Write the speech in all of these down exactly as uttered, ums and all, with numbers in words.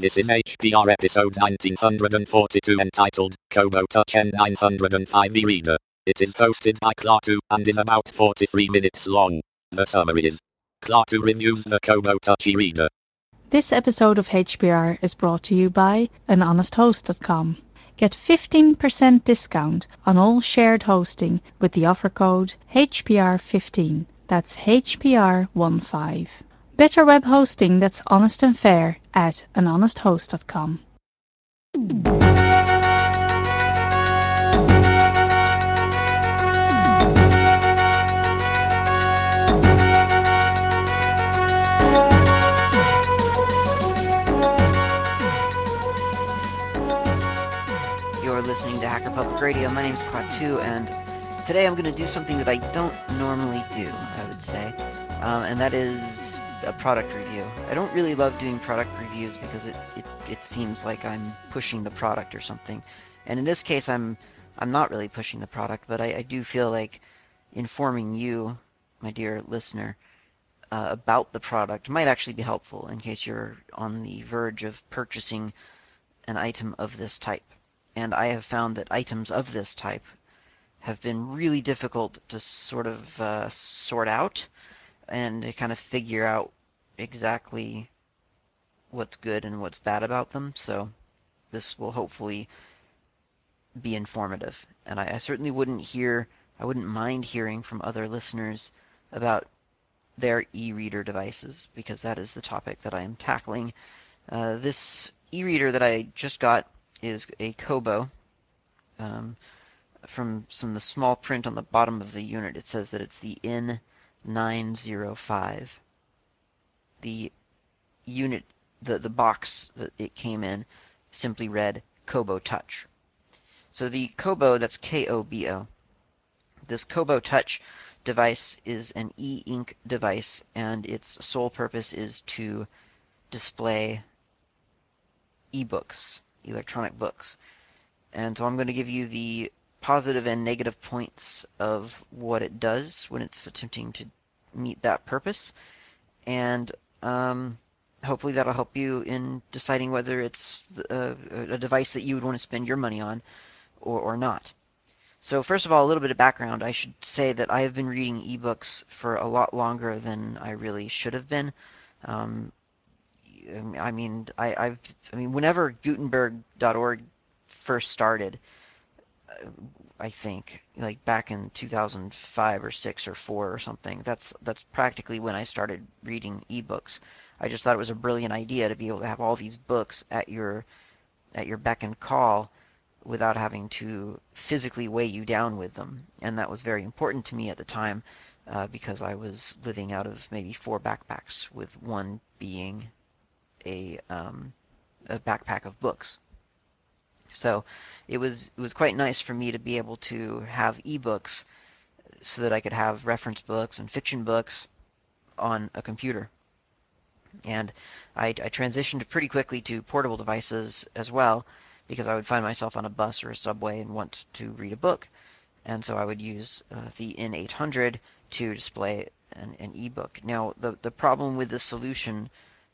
This is H P R episode nineteen forty-two entitled Kobo Touch N nine oh five e-reader. It is hosted by Klaatu and is about forty-three minutes long. The summary is: Klaatu reviews the Kobo Touch e-reader. This episode of H P R is brought to you by an honest host dot com. Get fifteen percent discount on all shared hosting with the offer code H P R fifteen. That's H P R fifteen. Better web hosting that's honest and fair at an honest host dot com. You're listening to Hacker Public Radio. My name is Klaatu, and today I'm going to do something that I don't normally do, I would say, um, and that is a product review. I don't really love doing product reviews because it, it, it seems like I'm pushing the product or something. And in this case, I'm I'm not really pushing the product, but I, I do feel like informing you, my dear listener, uh, about the product might actually be helpful in case you're on the verge of purchasing an item of this type. And I have found that items of this type have been really difficult to sort of uh, sort out and to kind of figure out exactly what's good and what's bad about them. So this will hopefully be informative. And I, I certainly wouldn't hear, I wouldn't mind hearing from other listeners about their e-reader devices, because that is the topic that I am tackling. Uh, this e-reader that I just got is a Kobo. Um, from some of the small print on the bottom of the unit, it says that it's the N nine oh five. The unit, the, the box that it came in simply read Kobo Touch. So the Kobo, that's K O B O, this Kobo Touch device is an e-ink device, and its sole purpose is to display e-books, electronic books. And so I'm going to give you the positive and negative points of what it does when it's attempting to meet that purpose. And um, hopefully that'll help you in deciding whether it's a, a device that you would want to spend your money on or, or not. So first of all, a little bit of background. I should say that I have been reading ebooks for a lot longer than I really should have been. Um, I mean, I, I've, I mean, whenever Gutenberg dot org first started, I think, like back in two thousand five or six or four or something. That's that's practically when I started reading ebooks. I just thought it was a brilliant idea to be able to have all these books at your at your beck and call without having to physically weigh you down with them. And that was very important to me at the time uh, because I was living out of maybe four backpacks, with one being a um, a backpack of books. So it was it was quite nice for me to be able to have ebooks so that I could have reference books and fiction books on a computer. And I, I transitioned pretty quickly to portable devices as well, because I would find myself on a bus or a subway and want to read a book. And so I would use uh, the N eight hundred to display an, an ebook. Now, the, the problem with this solution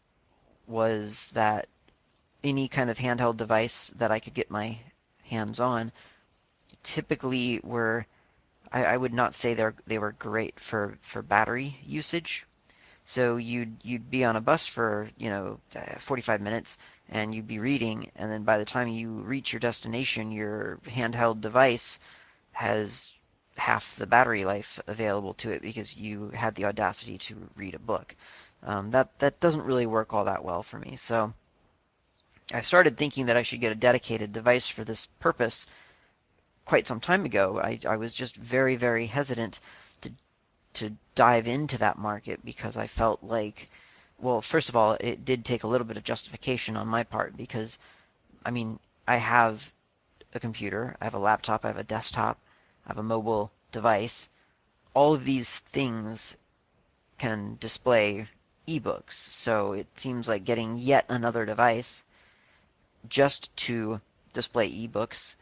was that any kind of handheld device that I could get my hands on typically were, I, I would not say they're they were great for, for battery usage. So you'd you'd be on a bus for, you know, forty-five minutes, and you'd be reading, and then by the time you reach your destination, your handheld device has half the battery life available to it because you had the audacity to read a book. Um, that that doesn't really work all that well for me. So I started thinking that I should get a dedicated device for this purpose quite some time ago. I, I was just very, very hesitant to to dive into that market because I felt like, well, first of all, it did take a little bit of justification on my part because, I mean, I have a computer, I have a laptop, I have a desktop, I have a mobile device. All of these things can display ebooks, so it seems like getting yet another device just to display ebooks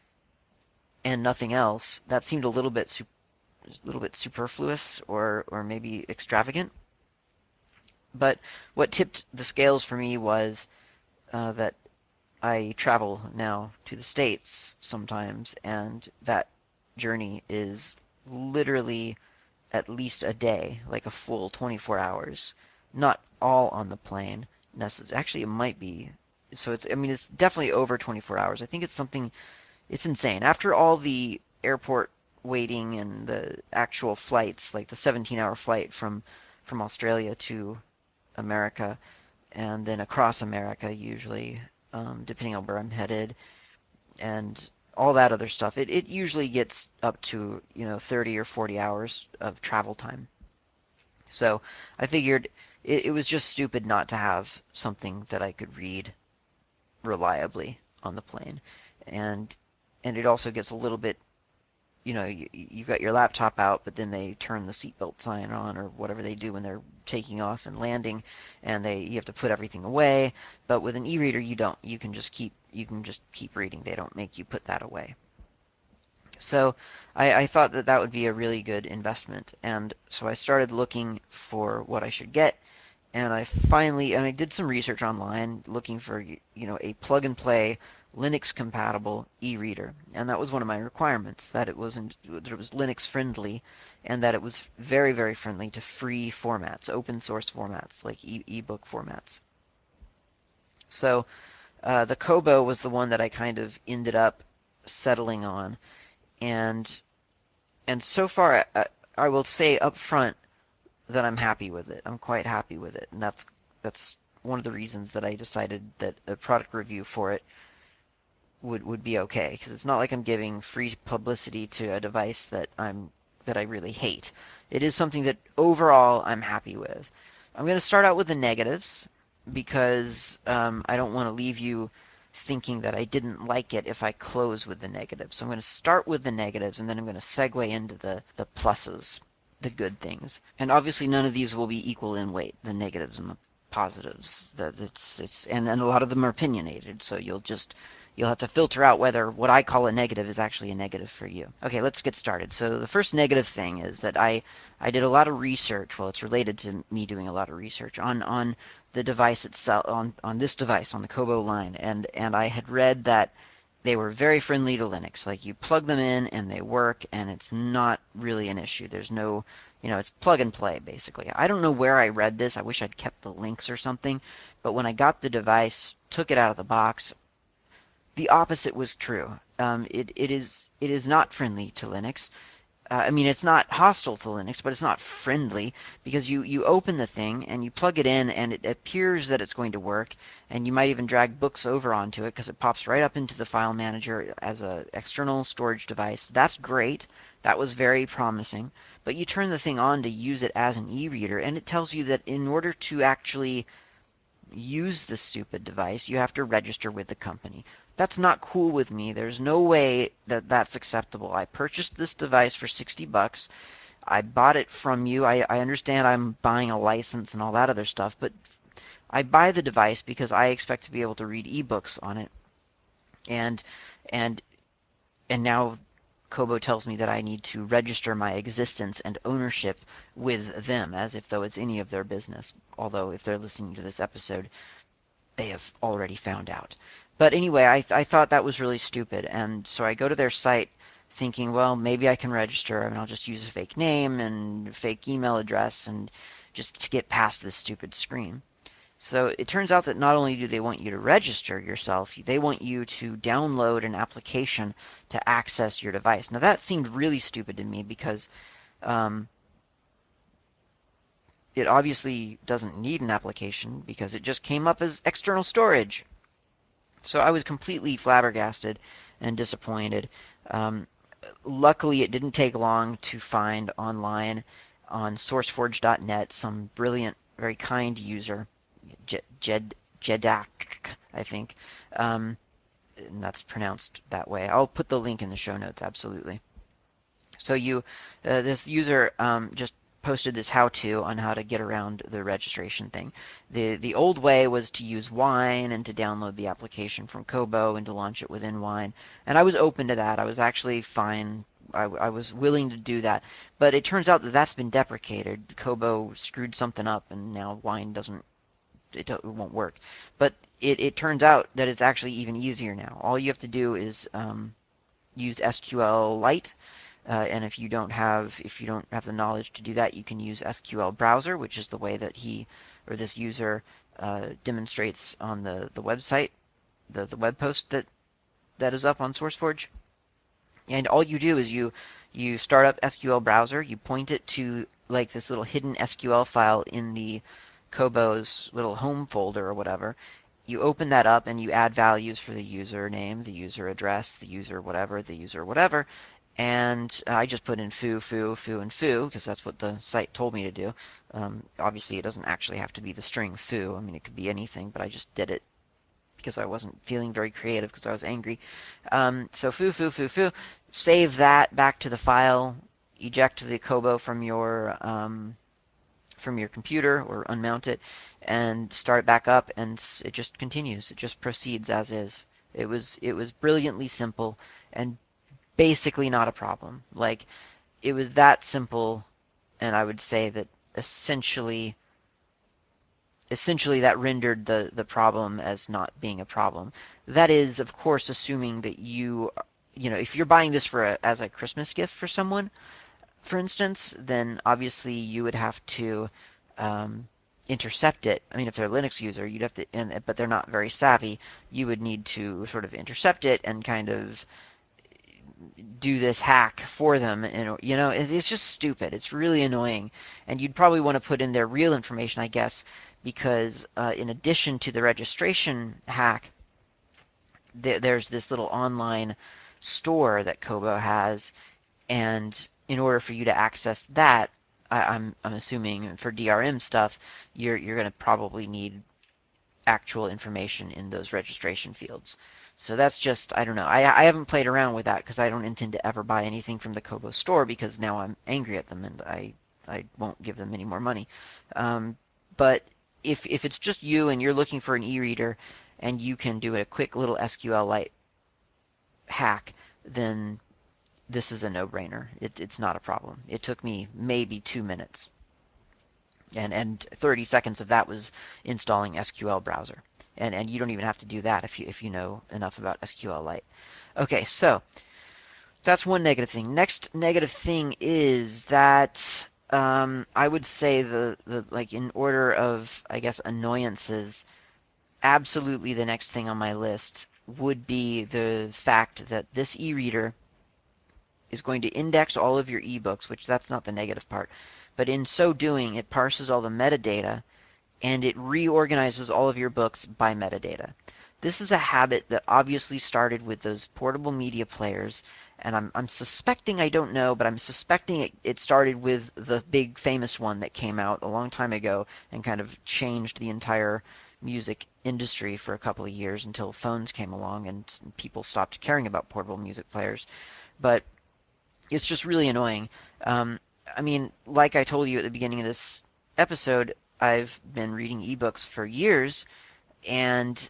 and nothing else, that seemed a little bit a little bit superfluous or or maybe extravagant. But what tipped the scales for me was uh, that I travel now to the States sometimes, and that journey is literally at least a day, like a full twenty-four hours. Not all on the plane. Necess- Actually, it might be. So it's, I mean, it's definitely over twenty-four hours. I think it's something, it's insane. After all the airport waiting and the actual flights, like the seventeen hour flight from, from Australia to America, and then across America, usually, um, depending on where I'm headed, and all that other stuff. It, it usually gets up to, you know, thirty or forty hours of travel time. So I figured it, it was just stupid not to have something that I could read reliably on the plane. And and it also gets a little bit, you know, you, you've got your laptop out, but then they turn the seatbelt sign on or whatever they do when they're taking off and landing, and they you have to put everything away. But with an e-reader, you don't. You can just keep you can just keep reading. They don't make you put that away. So I, I thought that that would be a really good investment, and so I started looking for what I should get, and I finally and I did some research online looking for you know a plug and play Linux compatible e-reader, and that was one of my requirements, that it wasn't that it was Linux friendly, and that it was very very friendly to free formats, open source formats like e- ebook formats. So uh, the Kobo was the one that I kind of ended up settling on, and and so far I, I will say up front that I'm happy with it. I'm quite happy with it, and that's that's one of the reasons that I decided that a product review for it would would be okay, because it's not like I'm giving free publicity to a device that I'm that I really hate. It is something that overall I'm happy with. I'm going to start out with the negatives because um, I don't want to leave you thinking that I didn't like it if I close with the negatives. So I'm going to start with the negatives, and then I'm going to segue into the, the pluses, the good things. And obviously none of these will be equal in weight, the negatives and the positives. That it's it's and, and a lot of them are opinionated, so you'll just you'll have to filter out whether what I call a negative is actually a negative for you. Okay, let's get started. So the first negative thing is that I I did a lot of research. Well, it's related to me doing a lot of research on on the device itself, on on this device, on the Kobo line, and and I had read that they were very friendly to Linux. Like, you plug them in and they work, and it's not really an issue. There's no, you know, it's plug and play basically. I don't know where I read this. I wish I'd kept the links or something. But when I got the device, took it out of the box, the opposite was true. Um, it, it is it is not friendly to Linux. Uh, I mean, it's not hostile to Linux, but it's not friendly, because you, you open the thing and you plug it in and it appears that it's going to work, and you might even drag books over onto it because it pops right up into the file manager as an external storage device. That's great. That was very promising. But you turn the thing on to use it as an e-reader, and it tells you that in order to actually use the stupid device, you have to register with the company. That's not cool with me. There's no way that that's acceptable. I purchased this device for sixty bucks. I bought it from you. I, I understand I'm buying a license and all that other stuff, but I buy the device because I expect to be able to read ebooks on it. And and and now Kobo tells me that I need to register my existence and ownership with them as if though it's any of their business. Although if they're listening to this episode, they have already found out. But anyway, I, th- I thought that was really stupid, and so I go to their site thinking, well, maybe I can register, and I'll just use a fake name and fake email address and just to get past this stupid screen. So it turns out that not only do they want you to register yourself, they want you to download an application to access your device. Now that seemed really stupid to me because um, it obviously doesn't need an application because it just came up as external storage. So I was completely flabbergasted and disappointed. Um, luckily, it didn't take long to find online on sourceforge dot net some brilliant, very kind user, Jed Jedak, I think, um, and that's pronounced that way. I'll put the link in the show notes, absolutely. So you, uh, this user um, just posted this how-to on how to get around the registration thing. The the old way was to use Wine and to download the application from Kobo and to launch it within Wine. And I was open to that. I was actually fine. I, I was willing to do that. But it turns out that that's been deprecated. Kobo screwed something up, and now Wine doesn't it, it won't work. But it, it turns out that it's actually even easier now. All you have to do is um, use SQLite. Uh, and if you don't have if you don't have the knowledge to do that, you can use S Q L Browser, which is the way that he or this user uh, demonstrates on the the website, the the web post that that is up on SourceForge. And all you do is you you start up S Q L Browser, you point it to like this little hidden S Q L file in the Kobo's little home folder or whatever. You open that up and you add values for the username, the user address, the user whatever, the user whatever. And I just put in foo, foo, foo, and foo because that's what the site told me to do. Um, obviously, it doesn't actually have to be the string foo. I mean, it could be anything, but I just did it because I wasn't feeling very creative because I was angry. Um, so foo, foo, foo, foo. Save that back to the file. Eject the Kobo from your um, from your computer or unmount it and start it back up, and it just continues. It just proceeds as is. It was it was brilliantly simple and basically not a problem. Like it was that simple, and I would say that essentially essentially that rendered the, the problem as not being a problem. That is, of course, assuming that you, you know, if you're buying this for a, as a Christmas gift for someone, for instance, then obviously you would have to um, intercept it. I mean, if they're a Linux user, you'd have to, and, but they're not very savvy, you would need to sort of intercept it and kind of do this hack for them. And you know, it's just stupid. It's really annoying, and you'd probably want to put in their real information, I guess, because uh, in addition to the registration hack, there, there's this little online store that Kobo has, and in order for you to access that, I, I'm I'm assuming for D R M stuff, you're you're going to probably need actual information in those registration fields. So that's just, I don't know. I, I haven't played around with that because I don't intend to ever buy anything from the Kobo store because now I'm angry at them and I, I won't give them any more money. Um, but if, if it's just you and you're looking for an e-reader and you can do a quick little SQLite hack, then this is a no-brainer. It, it's not a problem. It took me maybe two minutes. And, and thirty seconds of that was installing S Q L Browser. And, and you don't even have to do that if you, if you know enough about SQLite. Okay, so that's one negative thing. Next negative thing is that um, I would say the, the like in order of, I guess, annoyances, absolutely the next thing on my list would be the fact that this e-reader is going to index all of your ebooks, which that's not the negative part, but in so doing, it parses all the metadata and it reorganizes all of your books by metadata. This is a habit that obviously started with those portable media players, and I'm, I'm suspecting, I don't know, but I'm suspecting it, it started with the big famous one that came out a long time ago and kind of changed the entire music industry for a couple of years until phones came along and people stopped caring about portable music players. But it's just really annoying. Um, I mean, like I told you at the beginning of this episode, I've been reading ebooks for years, and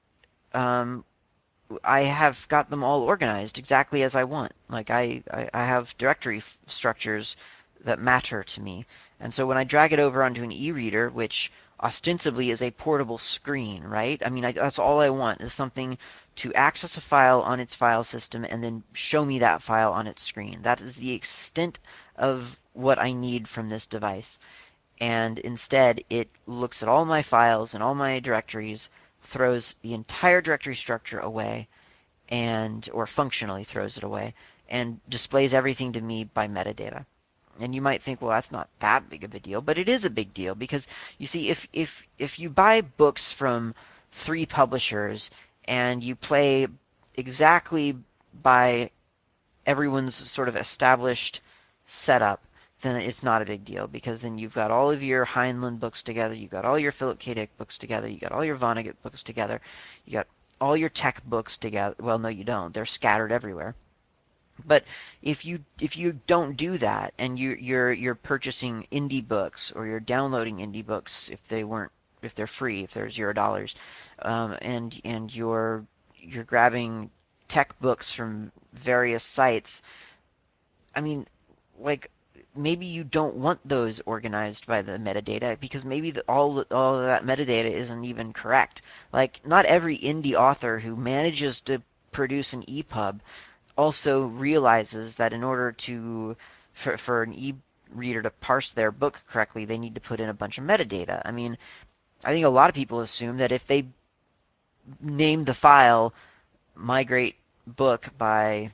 um, I have got them all organized exactly as I want. Like I, I, I have directory f- structures that matter to me. And so when I drag it over onto an e-reader, which ostensibly is a portable screen, right? I mean, I, that's all I want is something to access a file on its file system and then show me that file on its screen. That is the extent of what I need from this device. And instead, it looks at all my files and all my directories, throws the entire directory structure away, and or functionally throws it away, and displays everything to me by metadata. And you might think, well, that's not that big of a deal, but it is a big deal because you see, if if if you buy books from three publishers and you play exactly by everyone's sort of established setup, then it's not a big deal because then you've got all of your Heinlein books together, you've got all your Philip K. Dick books together, you got all your Vonnegut books together, you got all your tech books together. Well, no, you don't. They're scattered everywhere. But if you if you don't do that and you you're you're purchasing indie books or you're downloading indie books if they weren't if they're free if they're zero dollars, um, and and you're you're grabbing tech books from various sites. I mean, like maybe you don't want those organized by the metadata because maybe the, all all of that metadata isn't even correct. Like not every indie author who manages to produce an E P U B also realizes that in order to for, for an e-reader to parse their book correctly, they need to put in a bunch of metadata. I mean, I think a lot of people assume that if they name the file migrate book by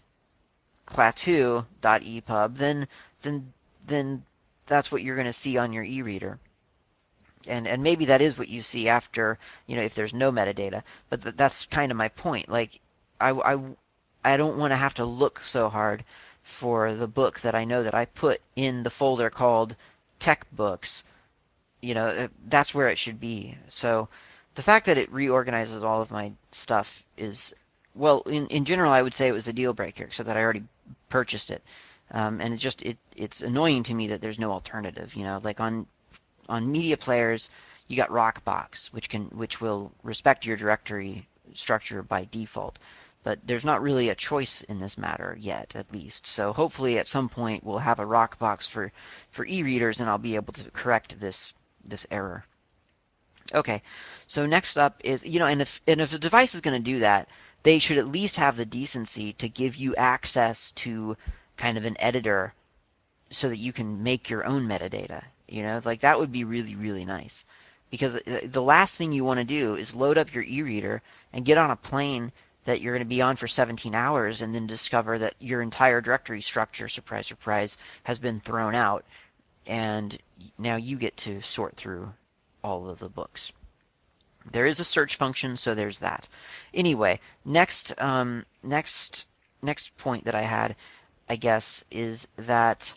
klaatu.epub, then then then that's what you're going to see on your e-reader. And and maybe that is what you see after, you know, if there's no metadata. But th- that's kind of my point. Like, I, I, I don't want to have to look so hard for the book that I know that I put in the folder called tech books. You know, uh, that's where it should be. So the fact that it reorganizes all of my stuff is, well, in, in general, I would say it was a deal breaker, except that I already purchased it. Um, and it's just, it, it's annoying to me that there's no alternative. You know, like on on media players, you got Rockbox, which can which will respect your directory structure by default. But there's not really a choice in this matter yet, at least. So hopefully at some point we'll have a Rockbox for for e-readers, and I'll be able to correct this this error. Okay, so next up is, you know, and if and if a device is going to do that, they should at least have the decency to give you access to kind of an editor so that you can make your own metadata. You know, like that would be really, really nice. Because the last thing you want to do is load up your e-reader and get on a plane that you're going to be on for seventeen hours and then discover that your entire directory structure, surprise, surprise, has been thrown out. And now you get to sort through all of the books. There is a search function, so there's that. Anyway, next, um, next, next point that I had, I guess, is that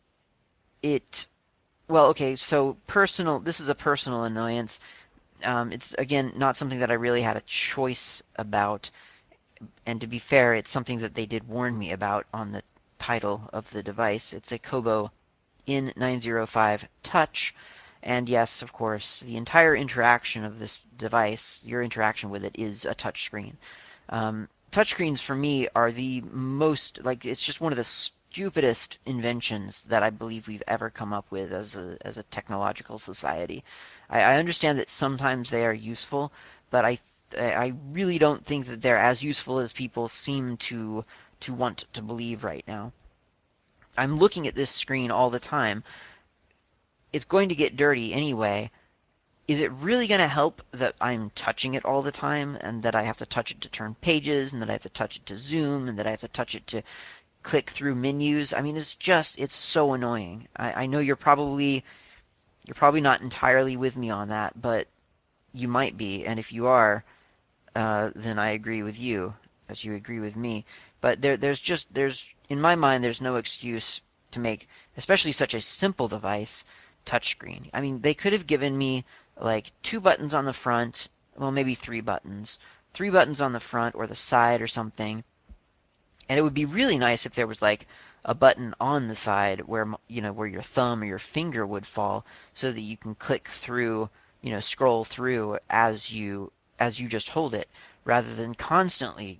it well, okay, so personal, this is a personal annoyance. Um, it's, again, not something that I really had a choice about. And to be fair, it's something that they did warn me about on the title of the device. It's a Kobo N nine oh five Touch. And yes, of course, the entire interaction of this device, your interaction with it, is a touch screen. Um, touchscreens for me are the most, like, it's just one of the stupidest inventions that I believe we've ever come up with as a as a technological society. I, I understand that sometimes they are useful, but I I really don't think that they're as useful as people seem to to want to believe right now. I'm looking at this screen all the time. It's going to get dirty anyway. Is it really going to help that I'm touching it all the time and that I have to touch it to turn pages and that I have to touch it to zoom and that I have to touch it to click through menus? I mean, it's just, it's so annoying. I, I know you're probably, you're probably not entirely with me on that, but you might be. And if you are, uh, then I agree with you as you agree with me. But there, there's just, there's, in my mind, there's no excuse to make, especially such a simple device, touchscreen. I mean, they could have given me like two buttons on the front, well, maybe three buttons, three buttons on the front or the side or something. And it would be really nice if there was like a button on the side where, you know, where your thumb or your finger would fall so that you can click through, you know, scroll through as you as you just hold it rather than constantly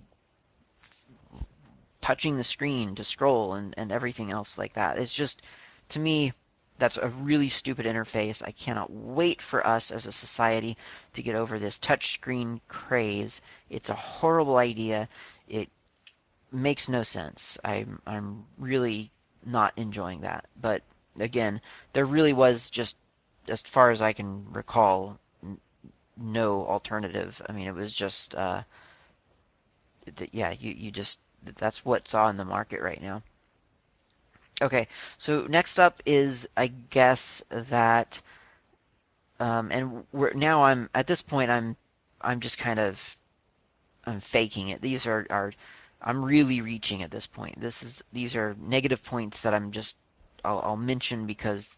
touching the screen to scroll and, and everything else like that. It's just, to me, that's a really stupid interface. I cannot wait for us as a society to get over this touchscreen craze. It's a horrible idea. It makes no sense. I'm I'm really not enjoying that. But again, there really was just, as far as I can recall, n- no alternative. I mean, it was just, uh, th- yeah, you you just that's what's on the market right now. Okay, so next up is, I guess that, um, and we're now I'm at this point I'm I'm just kind of I'm faking it. These are, are I'm really reaching at this point. This is these are negative points that I'm just I'll, I'll mention because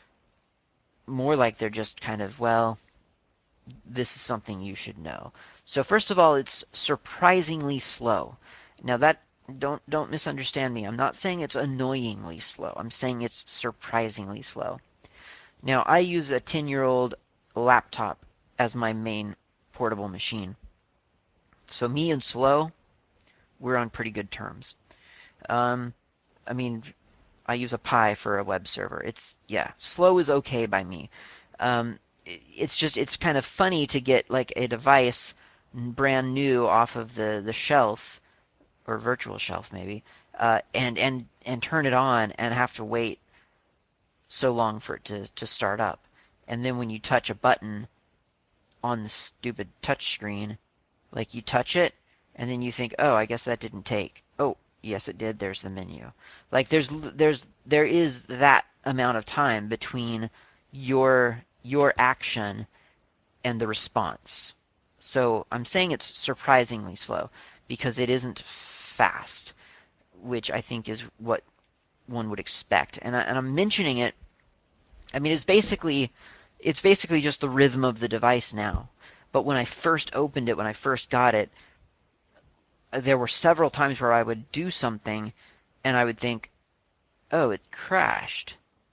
more like they're just kind of, well, this is something you should know. So first of all, it's surprisingly slow. Now that don't don't misunderstand me. I'm not saying it's annoyingly slow. I'm saying it's surprisingly slow. Now I use a ten-year-old laptop as my main portable machine. So me and slow, we're on pretty good terms. Um, I mean, I use a Pi for a web server. It's, yeah, slow is okay by me. Um, it's just, it's kind of funny to get like a device brand new off of the, the shelf, or virtual shelf maybe, uh, and, and, and turn it on and have to wait so long for it to, to start up. And then when you touch a button on the stupid touch screen, like you touch it, and then you think, oh, I guess that didn't take. Oh, yes, it did. There's the menu. Like there's there's there is that amount of time between your your action and the response. So I'm saying it's surprisingly slow because it isn't fast, which I think is what one would expect. And, I, and I'm mentioning it. I mean, it's basically it's basically just the rhythm of the device now. But when I first opened it, when I first got it, there were several times where I would do something and I would think, oh, it crashed.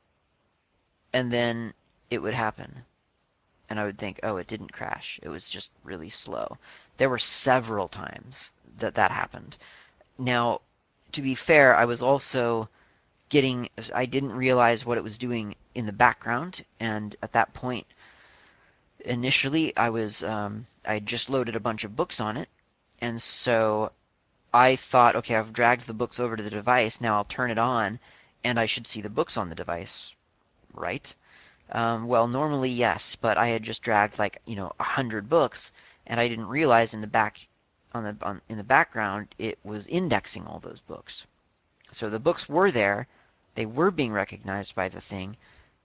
And then it would happen. And I would think, oh, it didn't crash. It was just really slow. There were several times that that happened. Now, to be fair, I was also getting, I didn't realize what it was doing in the background. And at that point, initially, I was, um, I just loaded a bunch of books on it. And so I thought, okay, I've dragged the books over to the device, now I'll turn it on, and I should see the books on the device, right? Um, well, normally yes, but I had just dragged like, you know, a hundred books, and I didn't realize in the back, on the on, in the background, it was indexing all those books. So the books were there, they were being recognized by the thing,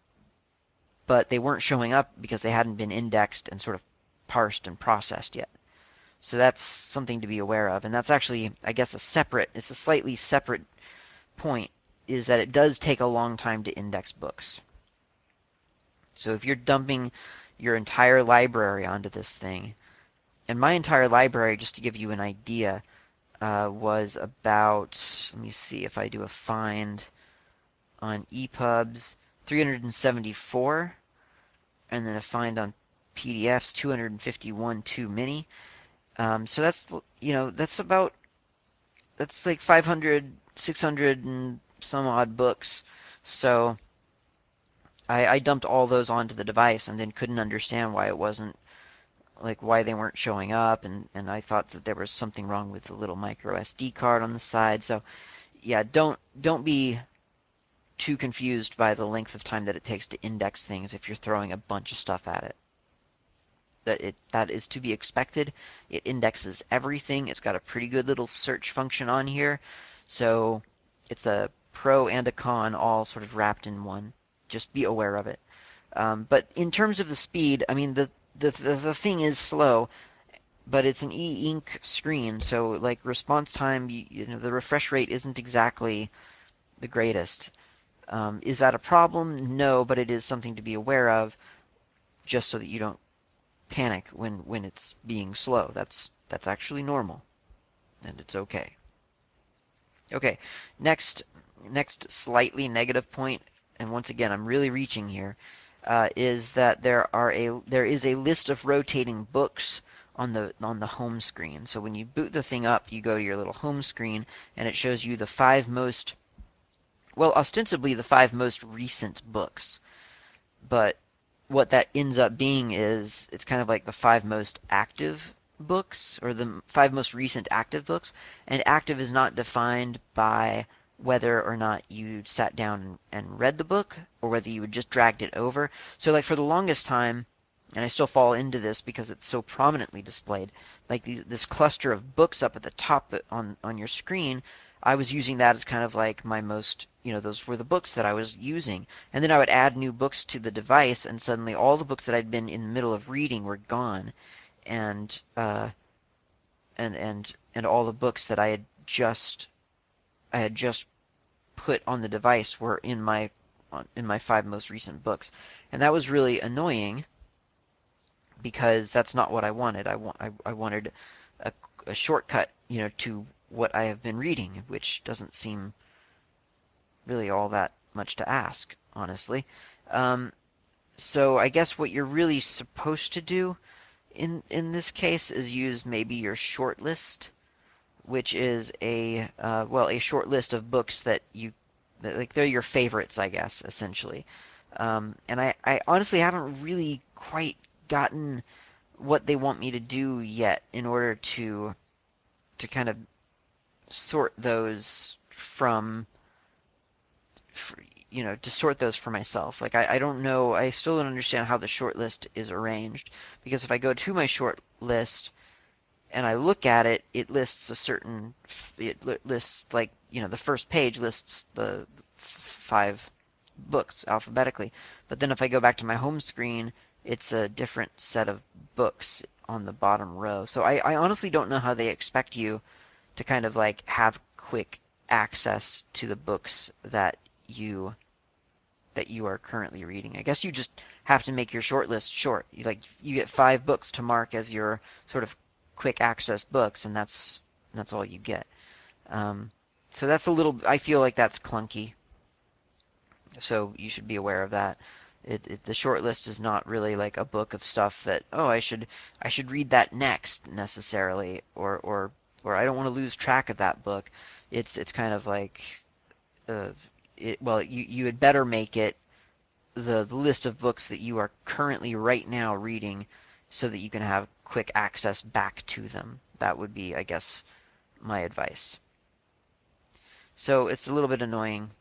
but they weren't showing up because they hadn't been indexed and sort of parsed and processed yet. So that's something to be aware of. And that's actually, I guess, a separate, it's a slightly separate point, is that it does take a long time to index books. So if you're dumping your entire library onto this thing, and my entire library, just to give you an idea, uh, was about, let me see if I do a find on E P U Bs, three hundred seventy-four, and then a find on P D Fs, two hundred fifty-one too many. Um, so that's, you know, that's about, that's like five hundred, six hundred and some odd books. So I, I dumped all those onto the device and then couldn't understand why it wasn't, like why they weren't showing up. And, and I thought that there was something wrong with the little micro S D card on the side. So yeah, don't, don't be too confused by the length of time that it takes to index things if you're throwing a bunch of stuff at it. That it that is to be expected. It indexes everything. It's got a pretty good little search function on here. So it's a pro and a con all sort of wrapped in one. Just be aware of it. Um, but in terms of the speed, I mean, the, the, the, the thing is slow, but it's an e-ink screen, so like response time, you, you know, the refresh rate isn't exactly the greatest. Um, is that a problem? No, but it is something to be aware of, just so that you don't panic when when it's being slow. That's that's actually normal, and it's okay. Okay, next next slightly negative point, and once again I'm really reaching here, uh, is that there are a there is a list of rotating books on the on the home screen. So when you boot the thing up, you go to your little home screen, and it shows you the five most, well, ostensibly the five most recent books. But what that ends up being is it's kind of like the five most active books, or the five most recent active books. And active is not defined by whether or not you sat down and read the book or whether you just dragged it over. So like for the longest time, and I still fall into this because it's so prominently displayed, like these, this cluster of books up at the top on on your screen, I was using that as kind of like my most, you know, those were the books that I was using. And then I would add new books to the device, and suddenly all the books that I'd been in the middle of reading were gone, and uh, and and and all the books that I had just I had just put on the device were in my in my five most recent books, and that was really annoying because that's not what I wanted. I want I, I wanted a, a shortcut, you know, to what I have been reading, which doesn't seem really all that much to ask, honestly. Um, so I guess what you're really supposed to do in in this case is use maybe your short list, which is a uh, well a short list of books that you like they're your favorites, I guess, essentially. Um, and I, I honestly haven't really quite gotten what they want me to do yet in order to to kind of sort those from, you know, to sort those for myself. Like I, I don't know, I still don't understand how the short list is arranged, because if I go to my short list and I look at it, it lists a certain, it lists like, you know, the first page lists the five books alphabetically. But then if I go back to my home screen, it's a different set of books on the bottom row. So I, I honestly don't know how they expect you to kind of like have quick access to the books that you that you are currently reading. I guess you just have to make your short list short. You like you get five books to mark as your sort of quick access books, and that's that's all you get. Um, so that's a little. I feel like that's clunky. So you should be aware of that. It, it, the short list is not really like a book of stuff that, oh, I should I should read that next necessarily, or or or I don't want to lose track of that book. It's it's kind of like, uh, it, well, you you had better make it the, the list of books that you are currently right now reading, so that you can have quick access back to them. That would be, I guess, my advice. So it's a little bit annoying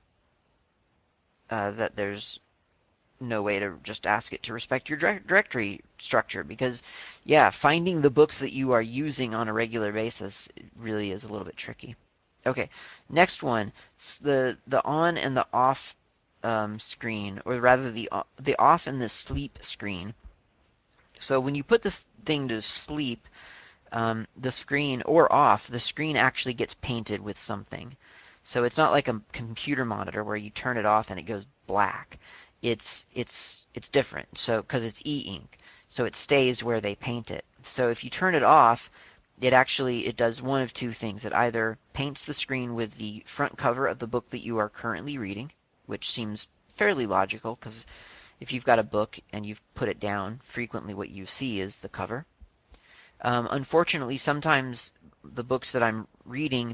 uh, that there's no way to just ask it to respect your directory structure, because, yeah, finding the books that you are using on a regular basis really is a little bit tricky. Okay, next one, the the on and the off um, screen, or rather the the off and the sleep screen. So when you put this thing to sleep, um, the screen, or off, the screen actually gets painted with something. So it's not like a computer monitor where you turn it off and it goes black. It's it's it's different. So because it's e-ink, so it stays where they paint it. So if you turn it off, it actually it does one of two things. It either paints the screen with the front cover of the book that you are currently reading, which seems fairly logical, because if you've got a book and you've put it down, frequently what you see is the cover. Um, unfortunately, sometimes the books that I'm reading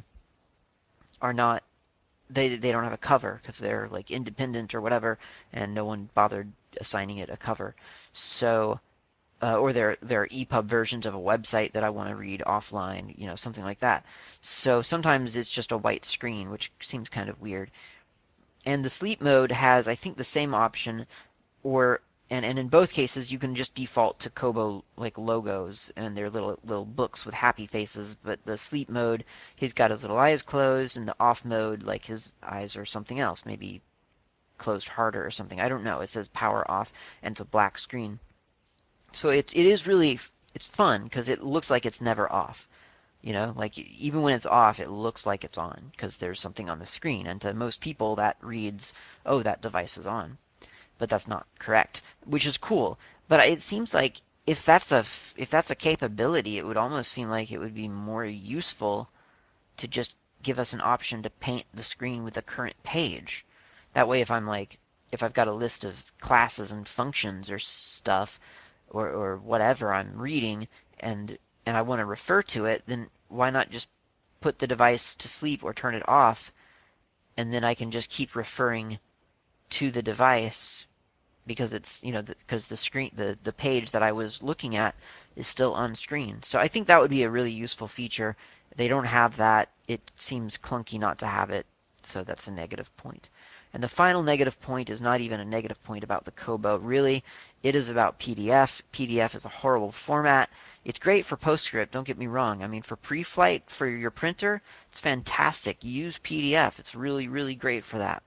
are not, they they don't have a cover because they're like independent or whatever, and no one bothered assigning it a cover. So, uh, or they're they're E P U B versions of a website that I want to read offline, you know, something like that. So sometimes it's just a white screen, which seems kind of weird. And the sleep mode has, I think, the same option, or and, and in both cases you can just default to Kobo like logos and their little little books with happy faces. But the sleep mode, he's got his little eyes closed, and the off mode, like his eyes are something else, maybe closed harder or something. I don't know. It says power off, and it's a black screen. So it it is really, it's fun because it looks like it's never off. You know, like even when it's off, it looks like it's on because there's something on the screen, and to most people that reads, oh, that device is on, but that's not correct, which is cool. But it seems like if that's a if that's a capability, it would almost seem like it would be more useful to just give us an option to paint the screen with the current page. That way, if I'm like, if I've got a list of classes and functions or stuff, or or whatever I'm reading, and and I want to refer to it, then why not just put the device to sleep or turn it off, and then I can just keep referring to the device, because it's, you know, because the, the screen, the the page that I was looking at is still on screen. So I think that would be a really useful feature. They don't have that. It seems clunky not to have it, so that's a negative point. And the final negative point is not even a negative point about the Kobo. Really, it is about P D F. P D F is a horrible format. It's great for PostScript, don't get me wrong. I mean, for pre-flight, for your printer, it's fantastic. Use P D F. It's really, really great for that.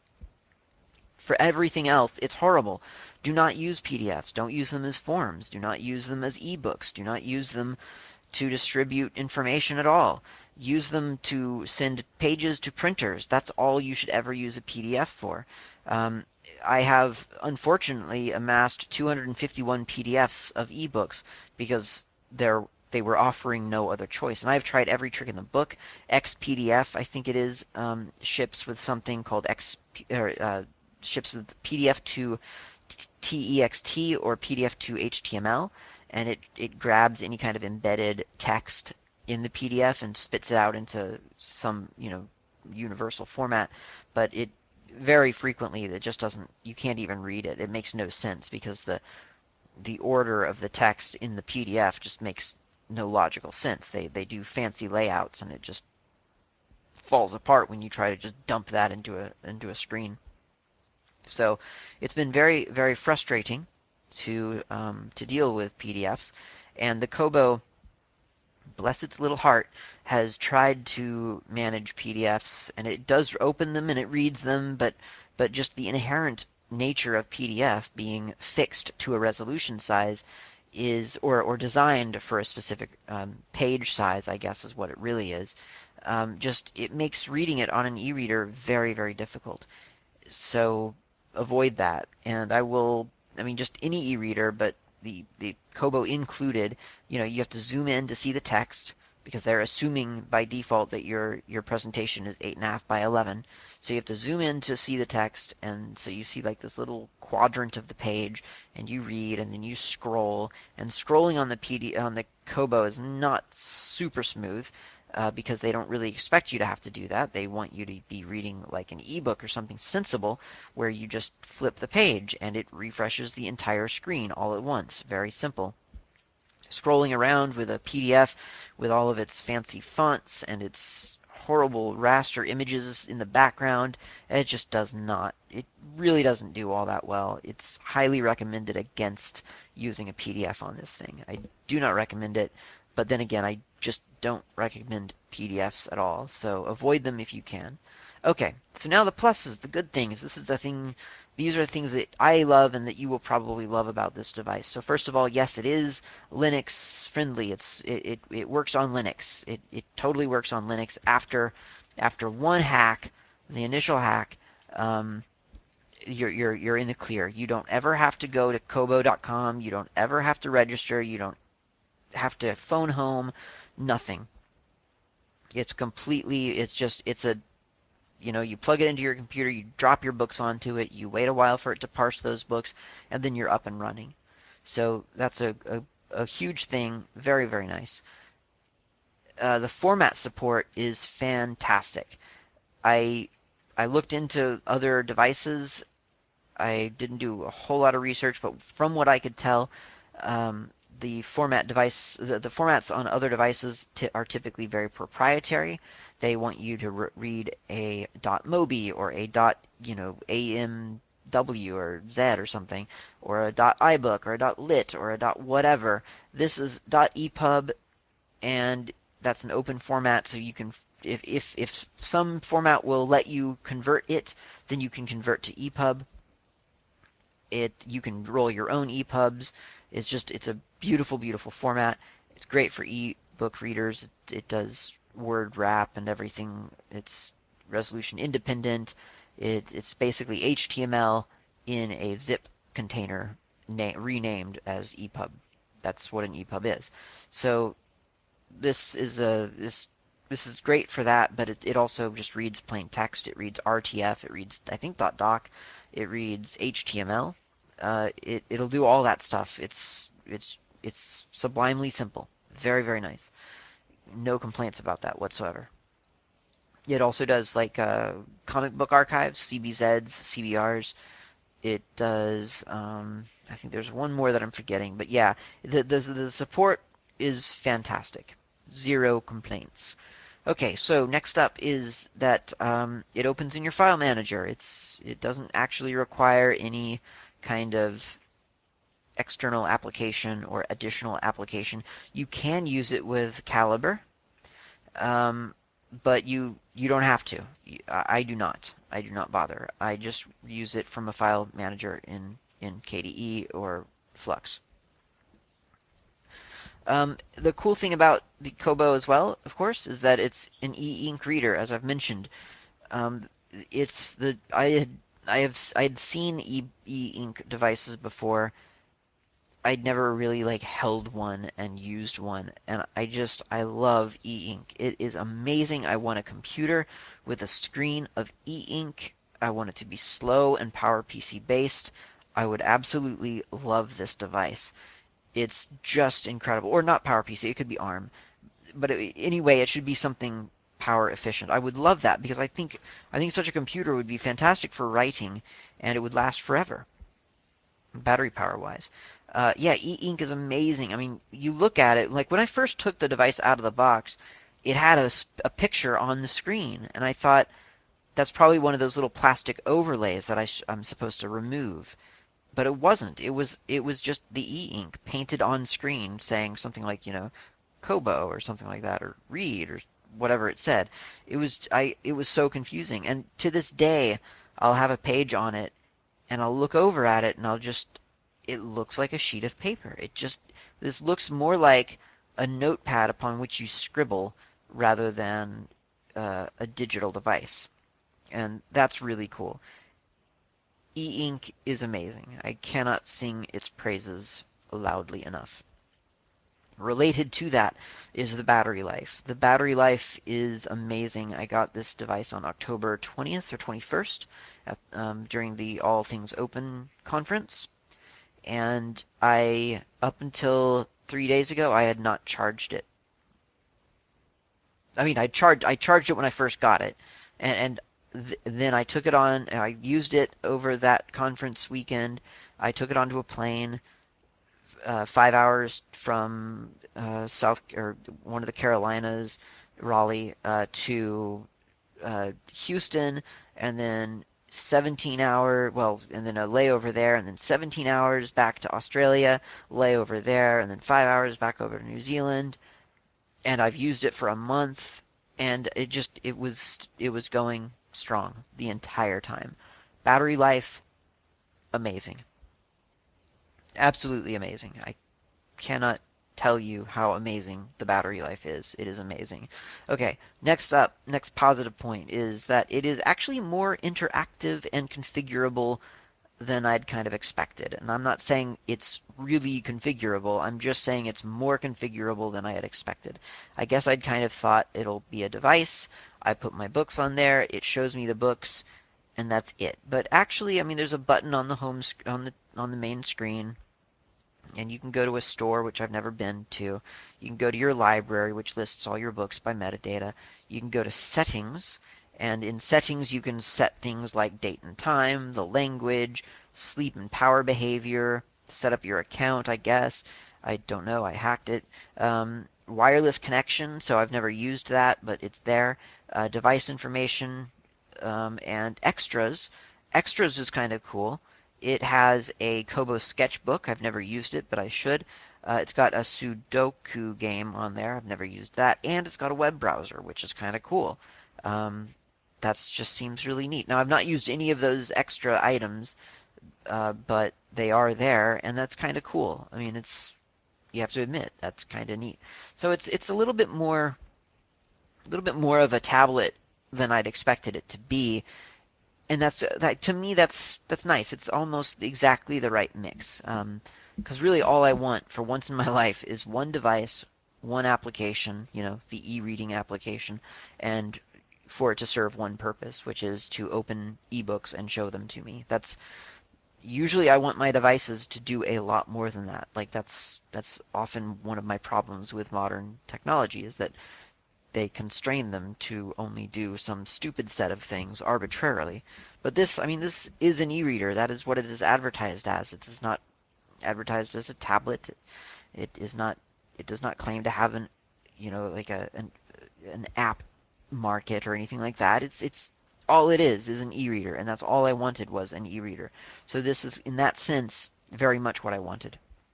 For everything else, it's horrible. Do not use P D Fs. Don't use them as forms. Do not use them as ebooks. Do not use them to distribute information at all. Use them to send pages to printers. That's all you should ever use a P D F for. Um, I have, unfortunately, amassed two hundred fifty-one P D Fs of ebooks because they're they were offering no other choice. And I've tried every trick in the book. X P D F, I think it is, um, ships with something called X, or, uh, ships with P D F to text or P D F to H T M L, and it, it grabs any kind of embedded text in the P D F and spits it out into some, you know, universal format. But it very frequently it just doesn't, you can't even read it. It makes no sense because the the order of the text in the P D F just makes no logical sense. They they do fancy layouts and it just falls apart when you try to just dump that into a into a screen. So it's been very very frustrating to um, to deal with P D Fs, and the Kobo, bless its little heart, has tried to manage P D Fs, and it does open them and it reads them, but but just the inherent nature of P D F being fixed to a resolution size is, or or designed for a specific um, page size, I guess is what it really is. Um, just it makes reading it on an e-reader very very difficult. So avoid that. And I will, I mean, just any e-reader, but the, the Kobo included, you know, you have to zoom in to see the text because they're assuming by default that your your presentation is eight and a half by eleven. So you have to zoom in to see the text, and so you see like this little quadrant of the page, and you read, and then you scroll. And scrolling on the P D on the Kobo is not super smooth uh, because they don't really expect you to have to do that. They want you to be reading like an ebook or something sensible where you just flip the page and it refreshes the entire screen all at once. Very simple. Scrolling around with a P D F with all of its fancy fonts and its horrible raster images in the background, it just does not. It really doesn't do all that well. It's highly recommended against using a P D F on this thing. I do not recommend it, but then again, I just don't recommend P D Fs at all, so avoid them if you can. Okay, so now the pluses, the good things. This is the thing, these are the things that I love and that you will probably love about this device. So first of all, yes, it is Linux friendly. It's it, it, it works on Linux. It, it totally works on Linux after after one hack, the initial hack, um, you're you're you're in the clear. You don't ever have to go to kobo dot com. You don't ever have to register. You don't have to phone home. Nothing. It's completely. It's just. It's a. You know, you plug it into your computer. You drop your books onto it. You wait a while for it to parse those books, and then you're up and running. So that's a a, a huge thing. Very very nice. Uh, the format support is fantastic. I I looked into other devices. I didn't do a whole lot of research, but from what I could tell, um, the format device, the, the formats on other devices are typically very proprietary. They want you to re read a .mobi or a you know A M W or Z or something, or a .ibook or a .lit or a .whatever. This is .epub, and that's an open format, so you can, if if if some format will let you convert it, then you can convert to EPUB. It you can roll your own EPUBs. It's just it's a beautiful, beautiful format. It's great for e-book readers. It, it does word wrap and everything. It's resolution independent. It, it's basically H T M L in a zip container renamed as EPUB. That's what an EPUB is. So this is a this this is great for that, but it, it also just reads plain text. It reads R T F. It reads, I think, .doc. It reads H T M L. Uh, it it'll do all that stuff. It's it's it's sublimely simple. Very very nice. No complaints about that whatsoever. It also does like uh, comic book archives, C B Zs, C B Rs. It does. Um, I think there's one more that I'm forgetting, but yeah, the the, the support is fantastic. Zero complaints. Okay, so next up is that um, it opens in your file manager. It's it doesn't actually require any kind of external application or additional application. You can use it with Calibre, um, but you you don't have to. I, I do not. I do not bother. I just use it from a file manager in in K D E or Flux. Um, the cool thing about the Kobo as well, of course, is that it's an e-ink reader, as I've mentioned. Um, it's the I had I have I had seen e e-ink devices before. I'd never really like held one and used one, and I just I love e-ink. It is amazing. I want a computer with a screen of e-ink. I want it to be slow and PowerPC based. I would absolutely love this device. It's just incredible. Or not PowerPC, it could be ARM. But it, anyway, it should be something power efficient. I would love that because I think I think such a computer would be fantastic for writing, and it would last forever, battery power wise. Uh, yeah, e-ink is amazing. I mean, you look at it, like when I first took the device out of the box, it had a, a picture on the screen, and I thought that's probably one of those little plastic overlays that I I'm supposed to remove. But it wasn't. It was it was just the e-ink painted on screen saying something like, you know, Kobo or something like that, or read or whatever it said. It was I it was so confusing. And to this day, I'll have a page on it and I'll look over at it and I'll just it looks like a sheet of paper. It just this looks more like a notepad upon which you scribble rather than uh, a digital device. And that's really cool. E-ink is amazing. I cannot sing its praises loudly enough. Related to that is the battery life. The battery life is amazing. I got this device on October twentieth or twenty-first at, um, during the All Things Open conference. And I, up until three days ago, I had not charged it. I mean, I charged I charged it when I first got it, and, and th- then I took it on. I used it over that conference weekend. I took it onto a plane, uh, five hours from uh, South or one of the Carolinas, Raleigh, uh, to uh, Houston, and then seventeen hour, well, and then a layover there, and then seventeen hours back to Australia, layover there, and then five hours back over to New Zealand. And I've used it for a month, and it just it was it was going strong the entire time. Battery life, amazing, absolutely amazing. I cannot tell you how amazing the battery life is. It is amazing. Okay, next up, next positive point is that it is actually more interactive and configurable than I'd kind of expected. And I'm not saying it's really configurable, I'm just saying it's more configurable than I had expected. I guess I'd kind of thought it'll be a device, I put my books on there, it shows me the books, and that's it. But actually, I mean, there's a button on the home on the on the main screen, and you can go to a store, which I've never been to. You can go to your library, which lists all your books by metadata. You can go to settings, and in settings you can set things like date and time, the language, sleep and power behavior, set up your account, I guess. I don't know, I hacked it. Um, wireless connection, so I've never used that, but it's there. Uh, device information, um, and extras. Extras is kind of cool. It has a Kobo sketchbook. I've never used it, but I should. Uh, it's got a Sudoku game on there. I've never used that. And it's got a web browser, which is kind of cool. Um, that just seems really neat. Now, I've not used any of those extra items, uh, but they are there, and that's kind of cool. I mean, it's you have to admit that's kind of neat. So it's it's a little bit more a little bit more of a tablet than I'd expected it to be, and that's that to me that's that's nice. It's almost exactly the right mix. Um, because really all I want for once in my life is one device, one application, you know, the e-reading application, and for it to serve one purpose, which is to open ebooks and show them to me. That's usually I want my devices to do a lot more than that. Like that's that's often one of my problems with modern technology is that they constrain them to only do some stupid set of things arbitrarily. But this, I mean, this is an e-reader. That is what it is advertised as. It is not advertised as a tablet. It is not. It does not claim to have an, you know, like a an, an app market or anything like that. It's it's all it is is an e-reader, and that's all I wanted was an e-reader. So this is, in that sense, very much what I wanted.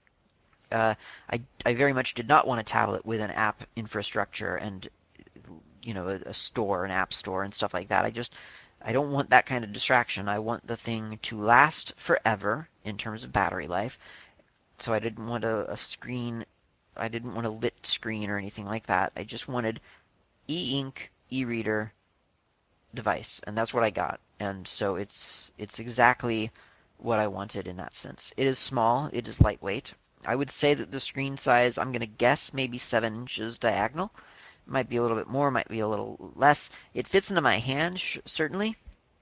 Uh, I I very much did not want a tablet with an app infrastructure and you know, a, a store, an app store, and stuff like that. I just, I don't want that kind of distraction. I want the thing to last forever in terms of battery life. So I didn't want a, a screen, I didn't want a lit screen or anything like that. I just wanted e-ink, e-reader device, and that's what I got. And so it's it's exactly what I wanted in that sense. It is small, it is lightweight. I would say that the screen size, I'm going to guess maybe seven inches diagonal. Might be a little bit more, might be a little less. It fits into my hand, certainly.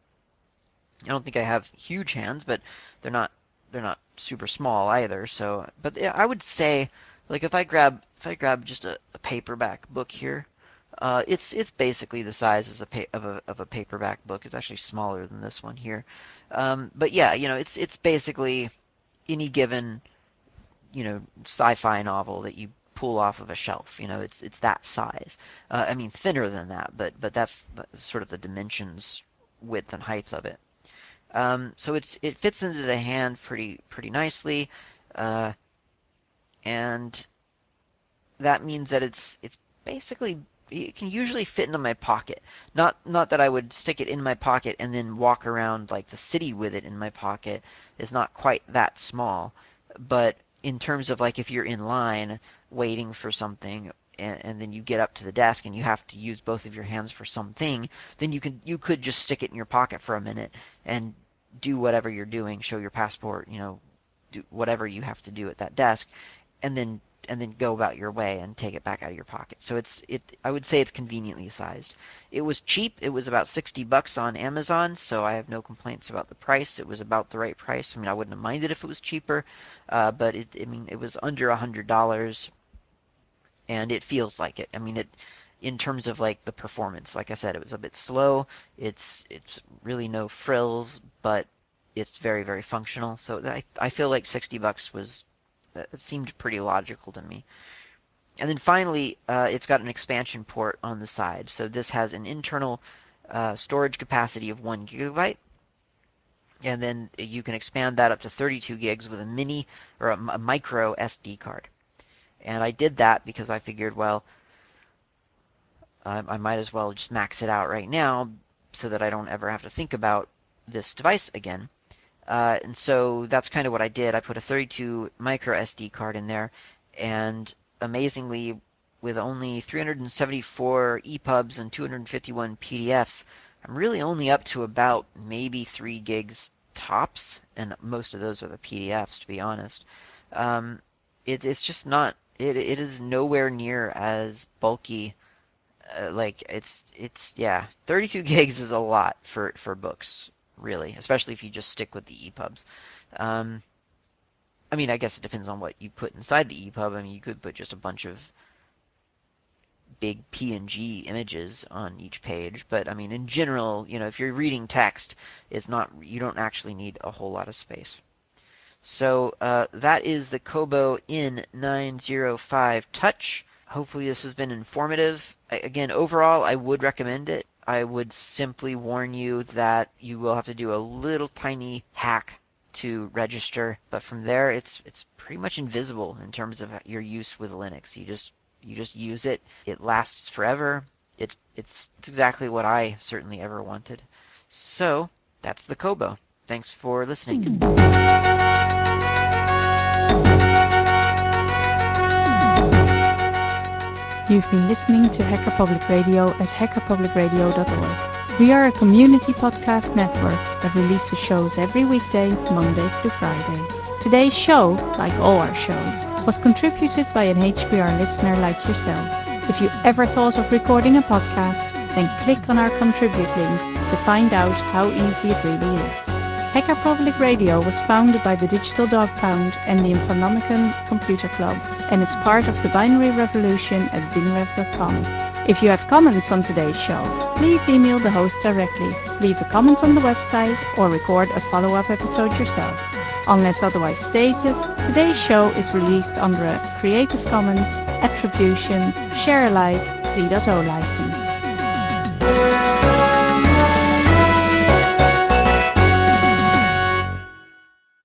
I don't think I have huge hands, but they're not they're not super small either. So, but yeah, I would say, like if I grab if I grab just a, a paperback book here, Uh, it's it's basically the size as a pa- of a of a paperback book. It's actually smaller than this one here. Um, but yeah, you know, it's it's basically any given, you know, sci-fi novel that you pull off of a shelf. You know, it's it's that size. Uh, I mean, thinner than that, but but that's the, sort of the dimensions, width and height of it. Um, so it's it fits into the hand pretty pretty nicely, uh, and that means that it's it's basically it can usually fit into my pocket. Not not that I would stick it in my pocket and then walk around like the city with it in my pocket. It's not quite that small, but in terms of like if you're in line waiting for something and, and then you get up to the desk and you have to use both of your hands for something, then you can you could just stick it in your pocket for a minute and do whatever you're doing, show your passport, you know, do whatever you have to do at that desk, and then and then go about your way and take it back out of your pocket. So it's it I would say it's conveniently sized. It was cheap. It was about sixty bucks on Amazon, so I have no complaints about the price. It was about the right price. I mean, I wouldn't have minded if it was cheaper, uh, but it I mean, it was under a hundred dollars, and it feels like it. I mean, it in terms of like the performance, like I said, it was a bit slow. It's it's really no frills, but it's very very functional. So I I feel like sixty bucks was it seemed pretty logical to me. And then finally, uh, it's got an expansion port on the side. So this has an internal uh, storage capacity of one gigabyte, and then you can expand that up to thirty-two gigs with a mini or a, a micro S D card. And I did that because I figured, well, I, I might as well just max it out right now so that I don't ever have to think about this device again. Uh, and so that's kind of what I did. I put a thirty-two micro S D card in there, and amazingly, with only three hundred seventy-four E P U Bs and two hundred fifty-one P D Fs, I'm really only up to about maybe three gigs tops, and most of those are the P D Fs, to be honest. Um, it, it's just not. It, it is nowhere near as bulky. Uh, like it's it's yeah, thirty-two gigs is a lot for for books, really, especially if you just stick with the E P U Bs. Um, I mean, I guess it depends on what you put inside the E P U B. I mean, you could put just a bunch of big P N G images on each page, but I mean, in general, you know, if you're reading text, it's not you don't actually need a whole lot of space. So uh, that is the Kobo N nine oh five Touch. Hopefully this has been informative. Again, overall, I would recommend it. I would simply warn you that you will have to do a little tiny hack to register, but from there it's it's pretty much invisible in terms of your use with Linux. You just you just use it. It lasts forever. It's it's, it's exactly what I certainly ever wanted. So that's the Kobo. Thanks for listening. You've been listening to Hacker Public Radio at hacker public radio dot org. We are a community podcast network that releases shows every weekday, Monday through Friday. Today's show, like all our shows, was contributed by an H P R listener like yourself. If you ever thought of recording a podcast, then click on our contribute link to find out how easy it really is. Hacker Public Radio was founded by the Digital Dog Pound and the Infonomicon Computer Club and is part of the Binary Revolution at binrev dot com. If you have comments on today's show, please email the host directly, leave a comment on the website, or record a follow-up episode yourself. Unless otherwise stated, today's show is released under a Creative Commons Attribution Share Alike three point oh license.